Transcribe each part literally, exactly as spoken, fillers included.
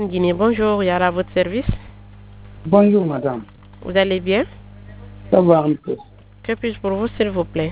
M T N Guinée, bonjour, Yara à votre service. Bonjour madame. Vous allez bien? Ça va un peu. Que puis-je pour vous, s'il vous plaît?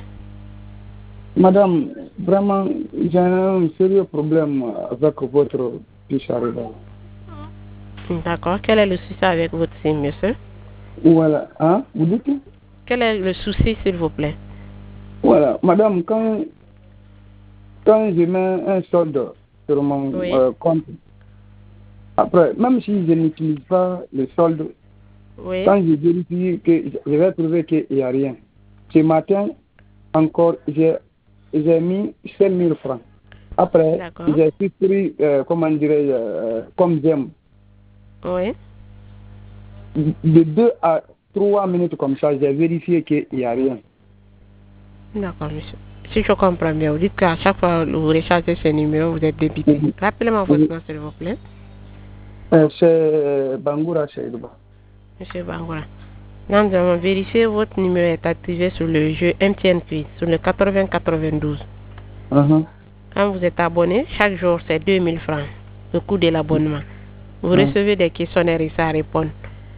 Madame, vraiment, j'ai un sérieux problème avec votre fiche arrivée. D'accord. Quel est le souci avec votre signe, monsieur? Voilà. Hein? Vous dites? Quel est le souci, s'il vous plaît? Voilà. Madame, quand, quand je mets un solde sur mon Oui. euh, compte, après, même si je n'utilise pas le solde, Oui. quand je vérifie que je vais trouver qu'il n'y a rien. Ce matin, encore, j'ai j'ai mis cinq mille francs. Après, j'ai souscrit, euh, comment dirais-je, euh, comme j'aime. Oui. De deux à trois minutes comme ça, j'ai vérifié qu'il n'y a rien. D'accord, monsieur. Si je comprends bien, vous dites qu'à chaque fois que vous rechargez ce numéro, vous êtes débité. Mm-hmm. Rappelez-moi votre mm-hmm. nom, s'il vous plaît. Euh, c'est Bangoura Cheidouba. Monsieur Bangoura. Nous avons vérifié votre numéro est activé sur le jeu M T N Quiz, sur le quatre-vingts quatre-vingt-douze. Uh-huh. Quand vous êtes abonné, chaque jour, c'est deux mille francs, le coût de l'abonnement. Vous uh-huh. recevez des questionnaires et ça répond.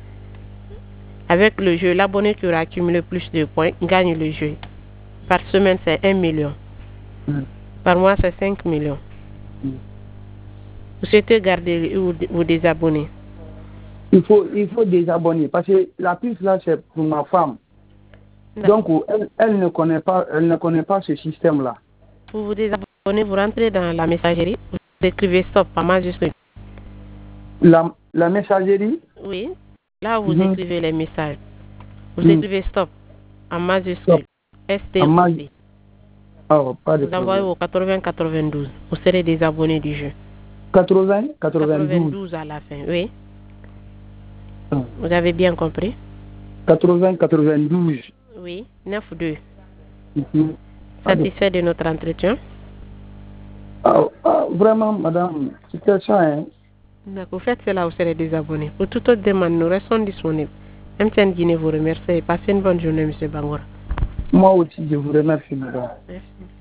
Avec le jeu, l'abonné qui aura accumulé plus de points gagne le jeu. Par semaine, c'est un million. Uh-huh. Par mois, c'est cinq millions. Uh-huh. Vous souhaitez garder ou vous désabonner? Il faut, il faut désabonner parce que la puce là, c'est pour ma femme. Donc, elle, elle, ne connaît pas, elle ne connaît pas ce système-là. Pour vous désabonner, vous rentrez dans la messagerie, vous écrivez stop en majuscule. La, la messagerie? Oui. Là, vous mm-hmm. écrivez les messages. Vous mm. écrivez stop en majuscule. S T O P. Oh, pas de vous envoyez au quatre-vingts quatre-vingt-douze. Vous serez désabonné du jeu. quatre-vingts quatre-vingt-douze. quatre-vingt-douze à la fin, oui. Oh. Vous avez bien compris? quatre-vingts quatre-vingt-douze. Oui, neuf deux. Mm-hmm. Satisfait de notre entretien? Ah, ah, vraiment, madame, c'était ça, hein? D'accord, vous faites cela, vous serez désabonné. Pour toute autre demande, nous restons disponibles. M T N Guinée vous remercie et passez une bonne journée, M. Bangoura. Moi aussi, je vous remercie, madame. Merci.